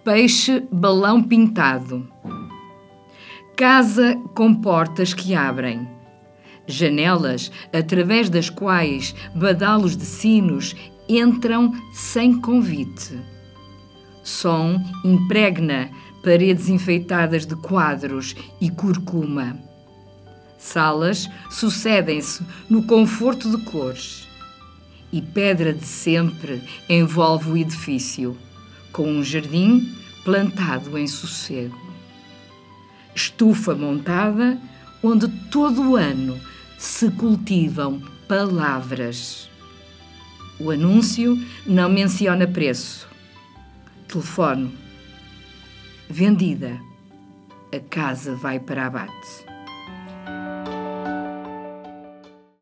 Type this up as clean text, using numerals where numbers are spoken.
Peixe balão pintado. Casa com portas que abrem. Janelas através das quais badalos de sinos entram sem convite. Som impregna paredes enfeitadas de quadros e curcuma. Salas sucedem-se no conforto de cores. E pedra de sempre envolve o edifício, com um jardim plantado em sossego. Estufa montada onde todo o ano se cultivam palavras. O anúncio não menciona preço. Telefono. Vendida. A casa vai para abate.